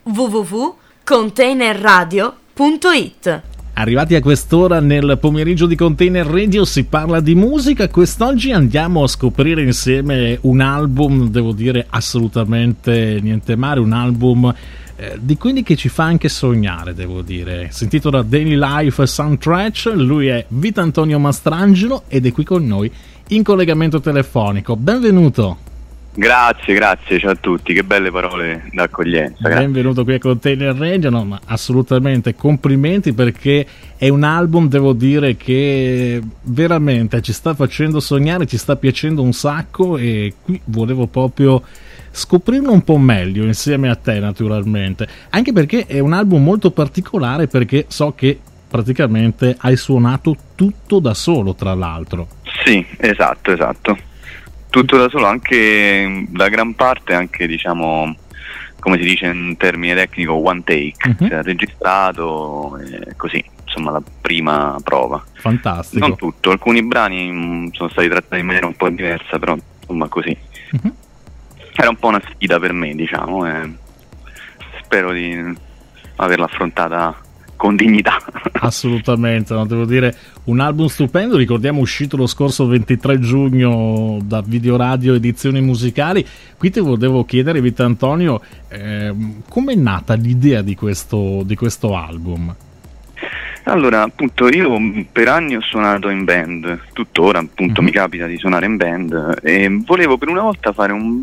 www.containerradio.it. Arrivati a quest'ora nel pomeriggio di Container Radio si parla di musica. Quest'oggi andiamo a scoprire insieme un album, devo dire assolutamente niente male, un album di quelli che ci fa anche sognare, devo dire. Si intitola Daily Life Soundtrack, lui è Vitantonio Mastrangelo ed è qui con noi in collegamento telefonico. Benvenuto. Grazie, ciao a tutti, che belle parole d'accoglienza. Benvenuto qui a Container Radio, no, ma assolutamente complimenti, perché è un album, devo dire, che veramente ci sta facendo sognare, ci sta piacendo un sacco e qui volevo proprio scoprirlo un po' meglio insieme a te, naturalmente, anche perché è un album molto particolare, perché so che praticamente hai suonato tutto da solo, tra l'altro. Sì, esatto. Tutto da solo, anche la gran parte, anche diciamo, come si dice in termine tecnico, one take, cioè registrato così, insomma, la prima prova. Fantastico. Non tutto, alcuni brani sono stati trattati in maniera un po' diversa, però insomma così. Era un po' una sfida per me, diciamo, e spero di averla affrontata con dignità. Assolutamente, no? Devo dire, un album stupendo. Ricordiamo, uscito lo scorso 23 giugno da Videoradio Edizioni Musicali. Qui ti volevo chiedere, Vitantonio, com'è nata l'idea di questo album? Allora, appunto, io per anni ho suonato in band, tuttora appunto mi capita di suonare in band, e volevo per una volta fare un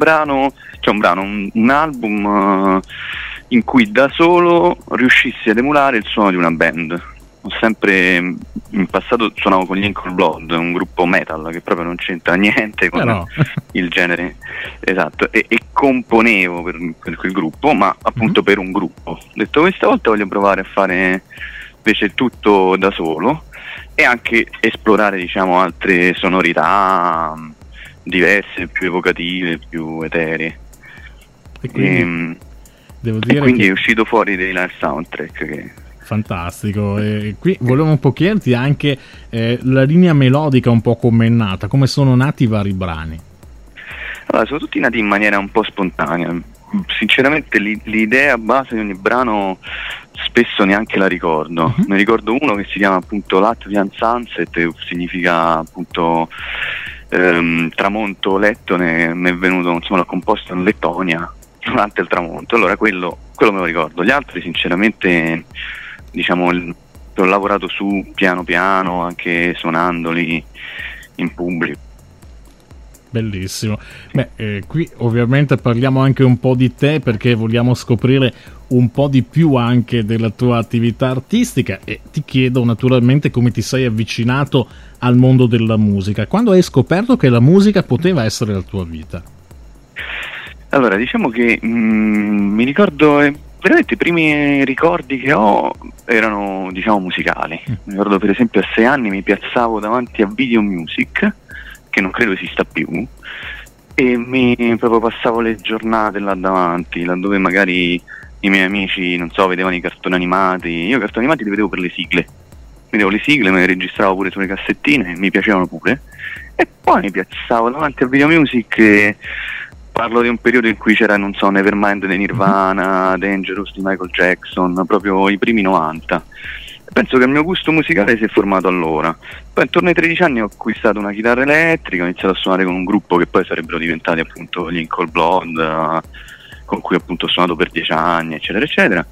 album in cui da solo riuscissi ad emulare il suono di una band. Ho sempre, in passato suonavo con gli Inkle Blood, un gruppo metal che proprio non c'entra niente con il genere, esatto, e componevo per quel gruppo, ma appunto per un gruppo. Ho detto, questa volta voglio provare a fare invece tutto da solo e anche esplorare, diciamo, altre sonorità diverse, più evocative, più eteree. Devo dire quindi che è uscito fuori dei live soundtrack che... Fantastico. E qui volevo un po' chiederti anche la linea melodica, un po' come è nata, come sono nati i vari brani. Allora, sono tutti nati in maniera un po' spontanea. Sinceramente l'idea base di ogni brano spesso neanche la ricordo. Ne ricordo uno che si chiama appunto Latvian Sunset, che significa appunto tramonto lettone. Mi è venuto, insomma, l'ho composto in Lettonia durante il tramonto. Allora quello me lo ricordo. Gli altri sinceramente, diciamo, ho lavorato su piano piano, anche suonandoli in pubblico. Bellissimo. Qui ovviamente parliamo anche un po' di te, perché vogliamo scoprire un po' di più anche della tua attività artistica, e ti chiedo naturalmente come ti sei avvicinato al mondo della musica. Quando hai scoperto che la musica poteva essere la tua vita? Allora, diciamo che mi ricordo veramente i primi ricordi che ho erano, diciamo, musicali. Mi ricordo, per esempio, a 6 anni mi piazzavo davanti a Video Music, che non credo esista più, e mi proprio passavo le giornate là davanti, laddove magari i miei amici, non so, vedevano i cartoni animati. Io i cartoni animati li vedevo per le sigle, me le registravo pure sulle cassettine, mi piacevano pure, e poi mi piazzavo davanti a Video Music. E parlo di un periodo in cui c'era, non so, Nevermind di Nirvana, Dangerous di Michael Jackson, proprio i primi 90. Penso che il mio gusto musicale si è formato allora. Poi intorno ai 13 anni ho acquistato una chitarra elettrica, ho iniziato a suonare con un gruppo che poi sarebbero diventati appunto gli Inkle Blood, con cui appunto ho suonato per 10 anni, eccetera eccetera.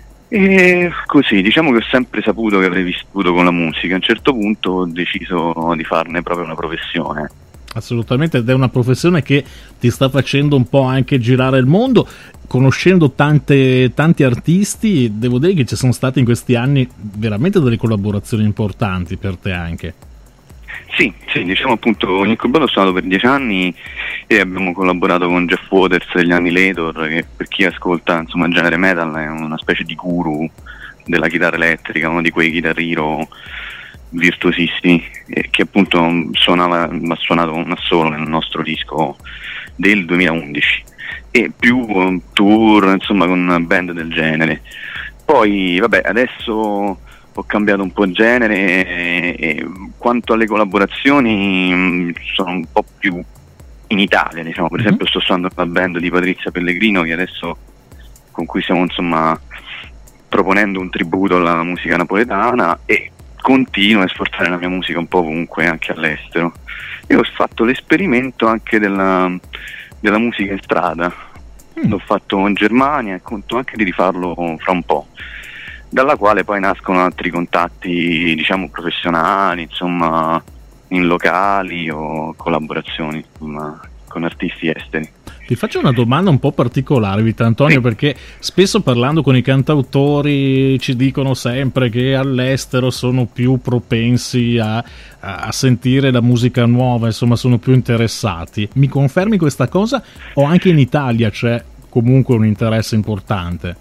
E così, diciamo che ho sempre saputo che avrei vissuto con la musica. A un certo punto ho deciso di farne proprio una professione. Assolutamente, ed è una professione che ti sta facendo un po' anche girare il mondo, conoscendo tanti artisti. Devo dire che ci sono state in questi anni veramente delle collaborazioni importanti per te anche. Sì, diciamo appunto con Inkle Blood ho suonato per 10 anni e abbiamo collaborato con Jeff Waters degli Annihilator, che per chi ascolta, insomma, il genere metal è una specie di guru della chitarra elettrica, uno di quei Guitar Hero virtuosissimi, che appunto ha suonato un assolo nel nostro disco del 2011, e più tour, insomma, con una band del genere. Poi vabbè, adesso ho cambiato un po' genere, e quanto alle collaborazioni sono un po' più in Italia, diciamo. Per esempio sto suonando con la band di Patrizia Pellegrino, che adesso con cui stiamo insomma proponendo un tributo alla musica napoletana, e continuo a esportare la mia musica un po' ovunque, anche all'estero. Io ho fatto l'esperimento anche della musica in strada, l'ho fatto in Germania e conto anche di rifarlo fra un po', dalla quale poi nascono altri contatti, diciamo, professionali, insomma, in locali o collaborazioni, insomma, con artisti esteri. Ti faccio una domanda un po' particolare, Vitantonio, sì, perché spesso parlando con i cantautori ci dicono sempre che all'estero sono più propensi a sentire la musica nuova, insomma sono più interessati. Mi confermi questa cosa o anche in Italia c'è comunque un interesse importante?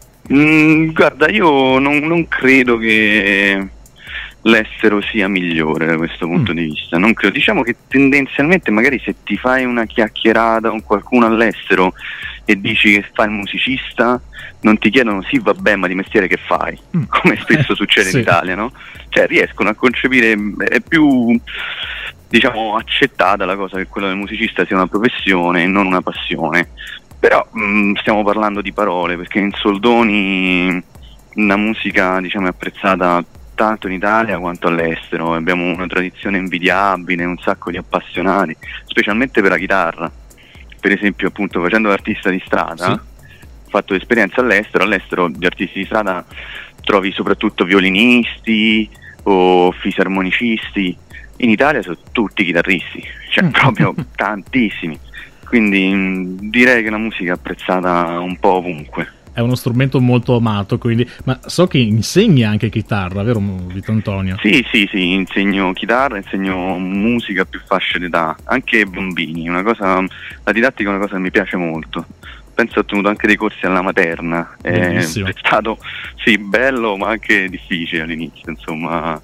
Guarda, io non credo che l'estero sia migliore da questo punto di vista, non credo. Diciamo che tendenzialmente magari se ti fai una chiacchierata con qualcuno all'estero e dici che fai il musicista, non ti chiedono sì vabbè ma di mestiere che fai, come spesso succede in Italia, no? Cioè riescono a concepire, è più, diciamo, accettata la cosa che quella del musicista sia una professione e non una passione. Però stiamo parlando di parole, perché in soldoni la musica, diciamo, è apprezzata tanto in Italia quanto all'estero. Abbiamo una tradizione invidiabile, un sacco di appassionati, specialmente per la chitarra. Per esempio, appunto, facendo l'artista di strada, ho fatto esperienza all'estero di artisti di strada trovi soprattutto violinisti o fisarmonicisti. In Italia sono tutti chitarristi, cioè proprio tantissimi. Quindi direi che la musica è apprezzata un po' ovunque. È uno strumento molto amato, quindi. Ma so che insegni anche chitarra, vero Vitantonio? Sì, insegno chitarra, insegno musica a più fasce d'età, anche bambini. La didattica è una cosa che mi piace molto. Penso ho ottenuto anche dei corsi alla materna. È stato bello, ma anche difficile all'inizio, insomma,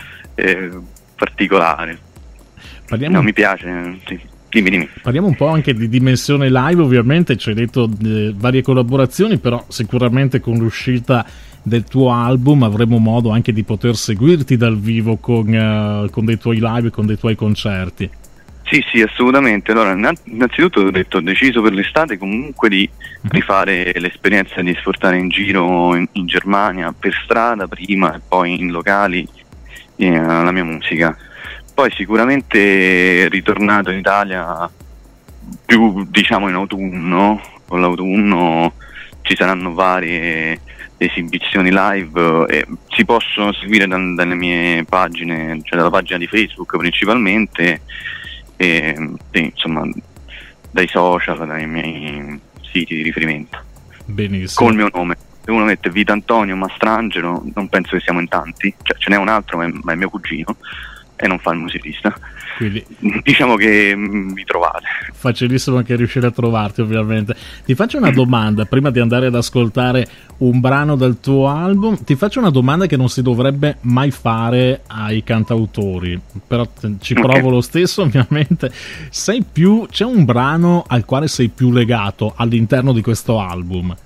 particolare. Mi piace, sì. Dimmi. Parliamo un po' anche di dimensione live, ovviamente ci hai detto varie collaborazioni, però sicuramente con l'uscita del tuo album avremo modo anche di poter seguirti dal vivo con dei tuoi live, con dei tuoi concerti. Sì, assolutamente. Allora, innanzitutto ho deciso per l'estate comunque di rifare l'esperienza di esportare in giro in Germania, per strada prima e poi in locali la mia musica. Poi sicuramente ritornato in Italia più, diciamo, in autunno. Con l'autunno ci saranno varie esibizioni live e si possono seguire dalle mie pagine, cioè dalla pagina di Facebook principalmente, e insomma dai social, dai miei siti di riferimento. Benissimo. Col mio nome. Se uno mette Vitantonio Mastrangelo, non penso che siamo in tanti, cioè ce n'è un altro ma è mio cugino e non fa il musicista, quindi diciamo che mi trovate. Facilissimo anche riuscire a trovarti, ovviamente. Ti faccio una domanda prima di andare ad ascoltare un brano del tuo album. Ti faccio una domanda che non si dovrebbe mai fare ai cantautori, però ci provo lo stesso, ovviamente. C'è un brano al quale sei più legato all'interno di questo album?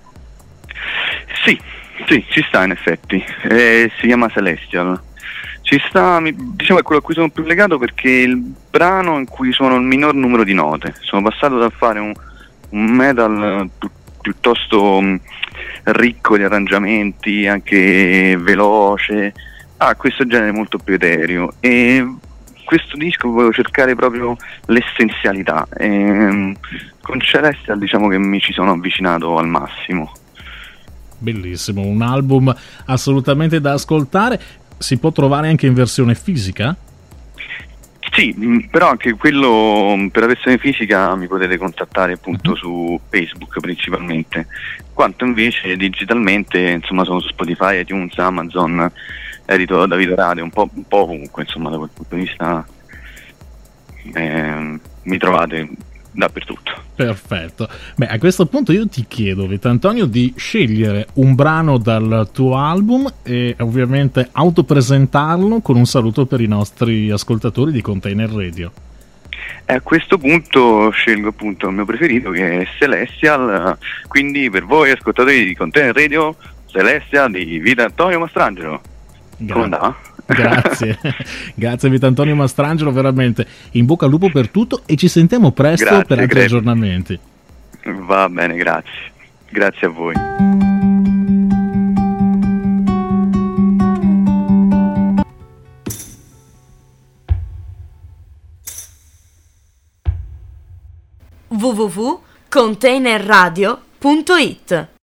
Sì, ci sta in effetti, si chiama Celestial. Ci sta, diciamo, è quello a cui sono più legato perché è il brano in cui suono il minor numero di note. Sono passato dal fare un metal piuttosto ricco di arrangiamenti, anche veloce, a questo genere molto più etereo. E questo disco volevo cercare proprio l'essenzialità. Con Celestial diciamo che mi ci sono avvicinato al massimo. Bellissimo, un album assolutamente da ascoltare. Si può trovare anche in versione fisica? Sì, però anche quello per la versione fisica mi potete contattare appunto su Facebook principalmente, quanto invece digitalmente, insomma, sono su Spotify, iTunes, Amazon, edito da Davide Radio, un po' ovunque, insomma, da quel punto di vista mi trovate dappertutto. Perfetto. Beh, a questo punto io ti chiedo, Vitantonio, di scegliere un brano dal tuo album e ovviamente autopresentarlo con un saluto per i nostri ascoltatori di Container Radio. E a questo punto scelgo appunto il mio preferito, che è Celestial, quindi per voi ascoltatori di Container Radio, Celestial di Vitantonio Mastrangelo. Grazie Vitantonio Mastrangelo, veramente in bocca al lupo per tutto e ci sentiamo presto per altri aggiornamenti. Va bene, grazie. Grazie a voi. www.containerradio.it